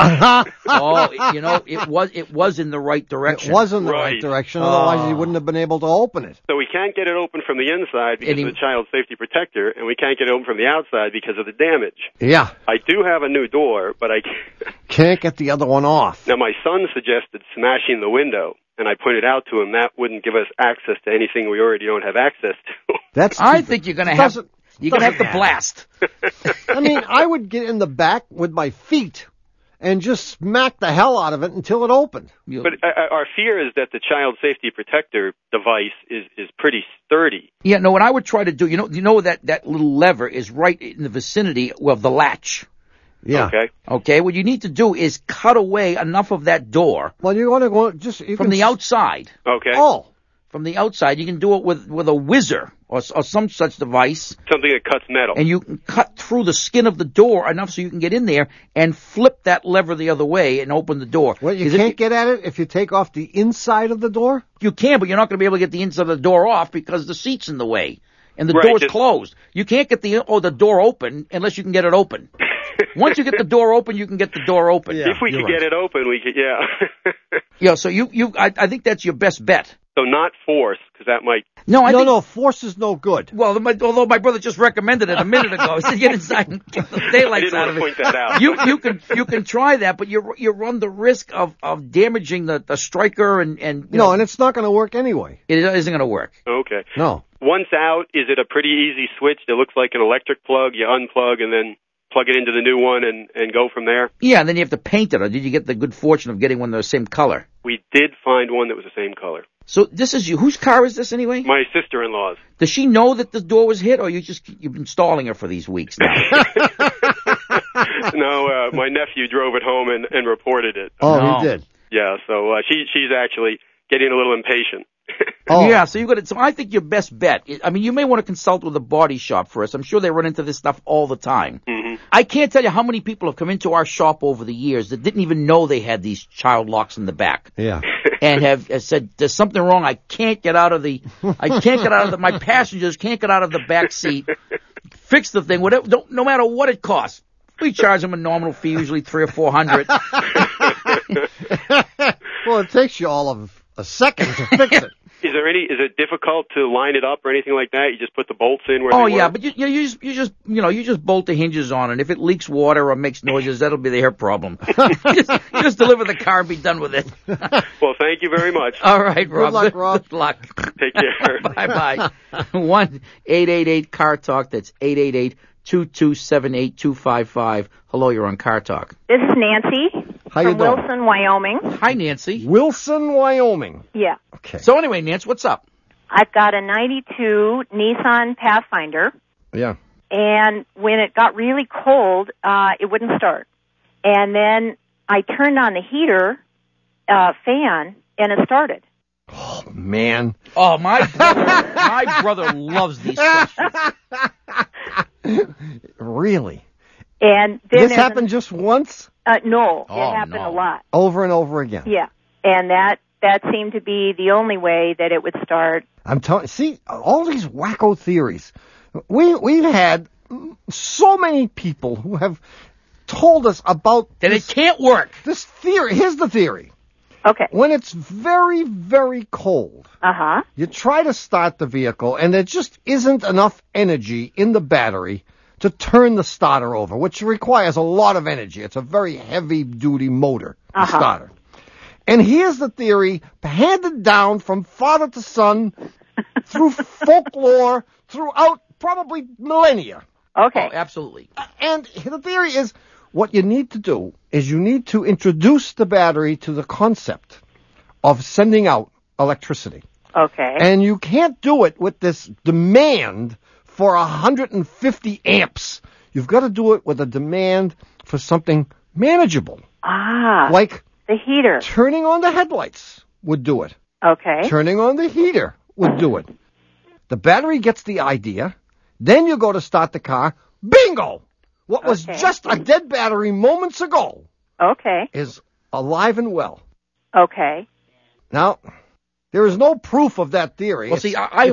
It was in the right direction. It was in the right direction, otherwise he wouldn't have been able to open it. So we can't get it open from the inside because of the child safety protector, and we can't get it open from the outside because of the damage. Yeah. I do have a new door, but I can't get the other one off. Now, my son suggested smashing the window, and I pointed out to him that wouldn't give us access to anything we already don't have access to. I think you're going to have... You're going to have to blast. I mean, I would get in the back with my feet and just smack the hell out of it until it opened. But our fear is that the child safety protector device is pretty sturdy. Yeah, no, what I would try to do, you know that little lever is right in the vicinity of the latch. Yeah. Okay, what you need to do is cut away enough of that door. Well, you want to go from the outside. Okay. Oh. From the outside, you can do it with a whizzer or some such device. Something that cuts metal. And you can cut through the skin of the door enough so you can get in there and flip that lever the other way and open the door. Well, you can't get at it if you take off the inside of the door? You can, but you're not going to be able to get the inside of the door off because the seat's in the way. And the Right, door's closed. You can't get the door open unless you can get it open. Once you get the door open, you can get the door open. Yeah, if we could get it open, we could, yeah. Yeah, so I think that's your best bet. So not force, because that might... No, force is no good. Well, although my brother just recommended it a minute ago. He said get inside and get the daylights out of it. I didn't want to point that out. You can try that, but you run the risk of damaging the striker and and it's not going to work anyway. It isn't going to work. Okay. No. Once out, is it a pretty easy switch that looks like an electric plug? You unplug and then plug it into the new one and go from there? Yeah, and then you have to paint it, or did you get the good fortune of getting one of the same color? We did find one that was the same color. So this is you. Whose car is this anyway? My sister-in-law's. Does she know that the door was hit, or you've been stalling her for these weeks now? No, my nephew drove it home and reported it. Oh, he did? Yeah, so she's actually getting a little impatient. Yeah, so so I think your best bet, I mean, you may want to consult with a body shop first. I'm sure they run into this stuff all the time. Mm-hmm. I can't tell you how many people have come into our shop over the years that didn't even know they had these child locks in the back. Yeah. And have said, there's something wrong. My passengers can't get out of the back seat. Fix the thing, whatever, no matter what it costs. We charge them a nominal fee, usually $300 or $400. Well, it takes you all of a second to fix it. Is it difficult to line it up or anything like that? You just put the bolts in where they yeah, were? but you just bolt the hinges on, and if it leaks water or makes noises, that'll be their problem. you just deliver the car and be done with it. Well, thank you very much. All right, Rob. Good luck, Rob. Good luck. Take care. Bye-bye. 1-888-CAR-TALK. That's 888-227-8255. Hello, you're on Car Talk. This is Nancy How you from doing? Wilson, Wyoming. Hi, Nancy. Wilson, Wyoming. Yeah. Okay. So anyway, Nancy, what's up? I've got a 92 Nissan Pathfinder, Yeah. and when it got really cold, it wouldn't start. And then I turned on the heater fan, and it started. Oh, man. Oh, my brother loves these questions. Really? And then This happened just once? No, Oh, it happened no. a lot. Over and over again. Yeah, and that seemed to be the only way that it would start. I'm telling. See, all these wacko theories. We've had so many people who have told us about That it can't work. This theory. Here's the theory. Okay. When it's very, very cold, you try to start the vehicle, and there just isn't enough energy in the battery to turn the starter over, which requires a lot of energy. It's a very heavy-duty motor, the starter. And here's the theory, handed down from father to son through folklore throughout probably millennia. Okay. Oh, absolutely. And the theory is, what you need to do is you need to introduce the battery to the concept of sending out electricity. Okay. And you can't do it with this demand for 150 amps. You've got to do it with a demand for something manageable. Like the heater. Turning on the headlights would do it. Okay. Turning on the heater would do it. The battery gets the idea. Then you go to start the car. Bingo! What was just a dead battery moments ago is alive and well. Okay. Now, there is no proof of that theory. Well, see, I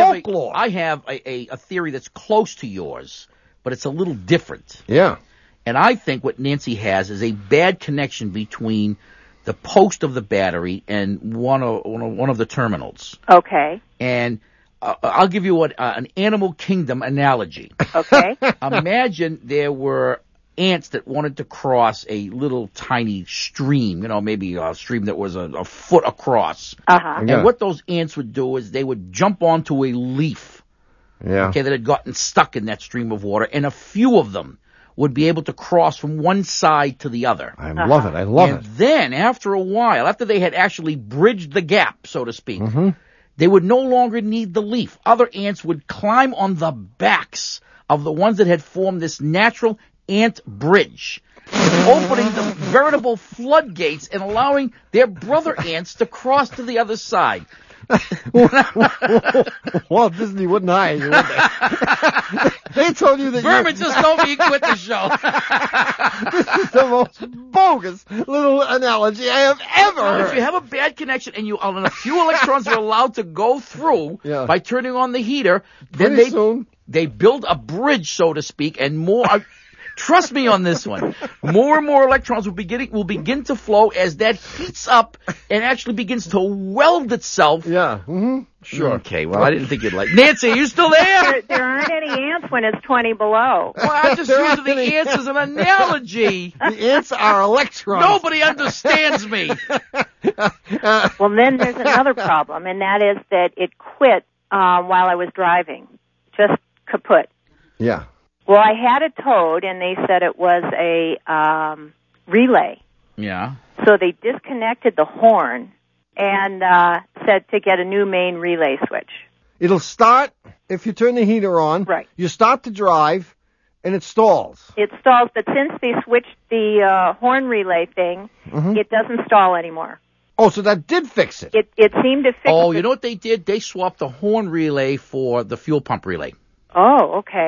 have a theory that's close to yours, but it's a little different. Yeah. And I think what Nancy has is a bad connection between the post of the battery and one of the terminals. Okay. And I'll give you an animal kingdom analogy. Okay. Imagine there were ants that wanted to cross a little tiny stream, maybe a stream that was a foot across. And what those ants would do is they would jump onto a leaf, that had gotten stuck in that stream of water, and a few of them would be able to cross from one side to the other. I love it. I love it. And then, after a while, after they had actually bridged the gap, so to speak, they would no longer need the leaf. Other ants would climb on the backs of the ones that had formed this natural ant bridge, opening the veritable floodgates and allowing their brother ants to cross to the other side. Walt Disney wouldn't hire you, would they? They told you that Berman just told me he quit the show. This is the most bogus little analogy I have ever heard. If you have a bad connection and a few electrons are allowed to go through by turning on the heater, then they build a bridge, so to speak, and more. Trust me on this one. More and more electrons will begin to flow as that heats up and actually begins to weld itself. Yeah. Sure. Okay. Well, I didn't think you'd like. Nancy, are you still there? There aren't any ants when it's 20 below. Well, I'm just using the ants as an analogy. The ants are electrons. Nobody understands me. Well, then there's another problem, and that is that it quit while I was driving. Just kaput. Yeah. Well, I had it towed, and they said it was a relay. Yeah. So they disconnected the horn and said to get a new main relay switch. It'll start if you turn the heater on. Right. You start to drive, and it stalls. It stalls, but since they switched the horn relay thing, it doesn't stall anymore. Oh, so that did fix it. It seemed to fix it. Oh, you know what they did? They swapped the horn relay for the fuel pump relay. Oh, okay.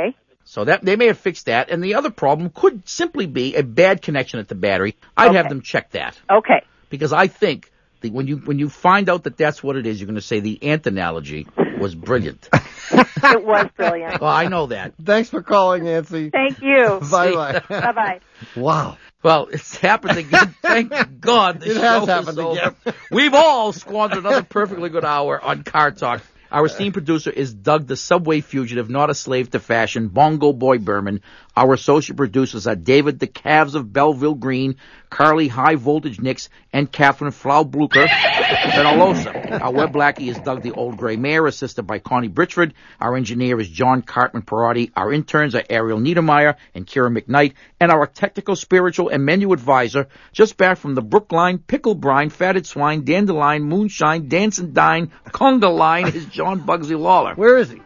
So that they may have fixed that, and the other problem could simply be a bad connection at the battery. I'd have them check that. Okay. Because I think that when you find out that that's what it is, you're going to say the ant analogy was brilliant. It was brilliant. Well, I know that. Thanks for calling, Nancy. Thank you. Bye-bye. Bye-bye. Wow. Well, it's happened again. Thank God the It show has is happened over. again. We've all squandered another perfectly good hour on Car Talk. Our esteemed producer is Doug, the subway fugitive, not a slave to fashion, Bongo Boy Berman. Our associate producers are David, the Calves of Belleville Green, Carly High Voltage Nix, and Catherine Flaublucher Penalosa. Our web lackey is Doug, the Old Gray Mare, assisted by Connie Britchford. Our engineer is John Cartman Perotti. Our interns are Ariel Niedermeyer and Kira McKnight. And our technical, spiritual, and menu advisor, just back from the Brookline, Pickle Brine, Fatted Swine, Dandelion, Moonshine, Dance and Dine, Conga Line, is John Bugsy Lawler. Where is he?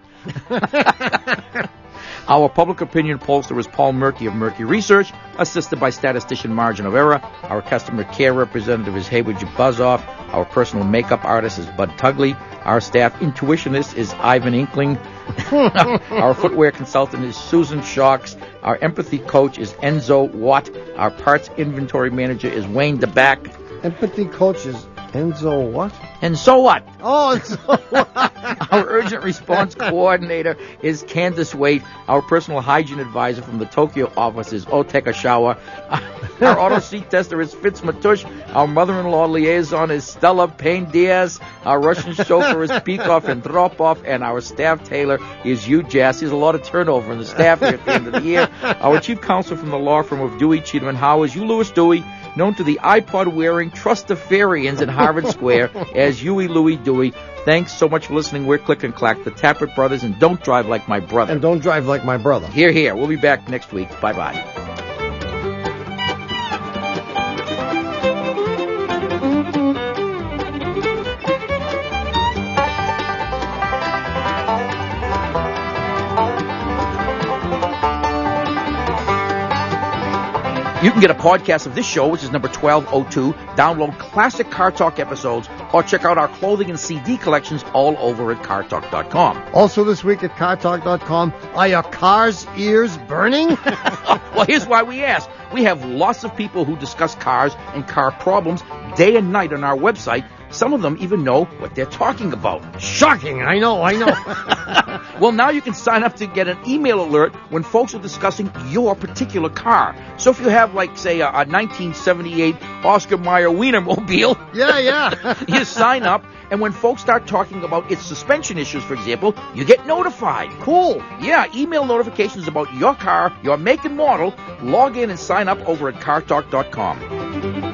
Our public opinion pollster is Paul Murky of Murky Research, assisted by statistician Margin of Error. Our customer care representative is Hayward Buzzoff. Our personal makeup artist is Bud Tugley. Our staff intuitionist is Ivan Inkling. Our footwear consultant is Susan Shawks. Our empathy coach is Enzo Watt. Our parts inventory manager is Wayne DeBack. Empathy coach is Enzo what? And so what? Oh, and so what? Our urgent response coordinator is Candace Waite. Our personal hygiene advisor from the Tokyo office is Otekashawa. Our auto seat tester is Fitz Matush. Our mother-in-law liaison is Stella Payne-Diaz. Our Russian chauffeur is Peikoff and Dropoff. And our staff tailor is Hugh Jass. There's a lot of turnover in the staff here at the end of the year. Our chief counsel from the law firm of Dewey, Cheatham and Howe is Hugh Lewis Dewey, known to the iPod-wearing Trustafarians in Harvard Square as Huey Louie Dewey. Thanks so much for listening. We're Click and Clack, the Tappert Brothers, and Don't Drive Like My Brother. And don't drive like my brother. Hear, hear. We'll be back next week. Bye-bye. You can get a podcast of this show, which is number 1202, download classic Car Talk episodes, or check out our clothing and CD collections all over at cartalk.com. Also this week at cartalk.com, are your car's ears burning? Well, here's why we ask. We have lots of people who discuss cars and car problems day and night on our website. Some of them even know what they're talking about. Shocking, I know. Well, now you can sign up to get an email alert when folks are discussing your particular car. So if you have, like, say, a 1978 Oscar Mayer Wienermobile, yeah, you sign up, and when folks start talking about its suspension issues, for example, you get notified. Cool. Yeah, email notifications about your car, your make and model. Log in and sign up over at cartalk.com.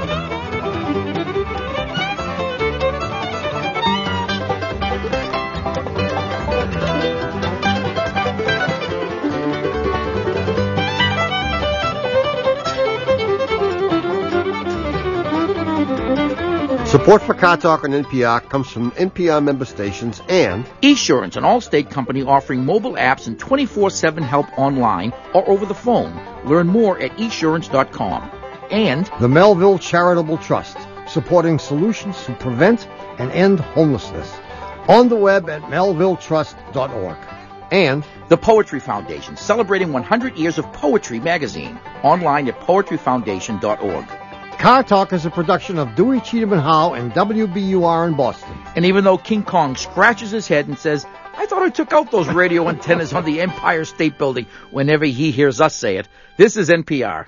Support for Car Talk on NPR comes from NPR member stations and Esurance, an all-state company offering mobile apps and 24/7 help online or over the phone. Learn more at esurance.com. And the Melville Charitable Trust, supporting solutions to prevent and end homelessness. On the web at melvilletrust.org. And the Poetry Foundation, celebrating 100 years of Poetry magazine. Online at poetryfoundation.org. Car Talk is a production of Dewey, Cheatham and Howe and WBUR in Boston. And even though King Kong scratches his head and says, I thought I took out those radio antennas on the Empire State Building whenever he hears us say it, this is NPR.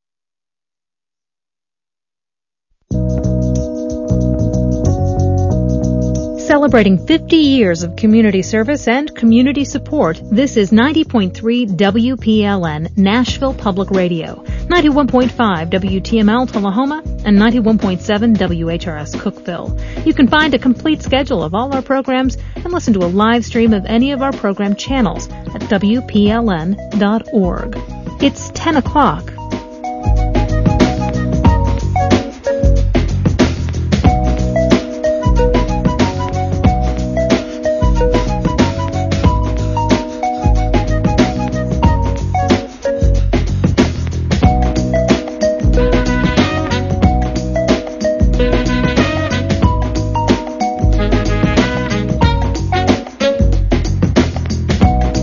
Celebrating 50 years of community service and community support, this is 90.3 WPLN, Nashville Public Radio, 91.5 WTML Tullahoma, and 91.7 WHRS Cookeville. You can find a complete schedule of all our programs and listen to a live stream of any of our program channels at WPLN.org. It's 10 o'clock.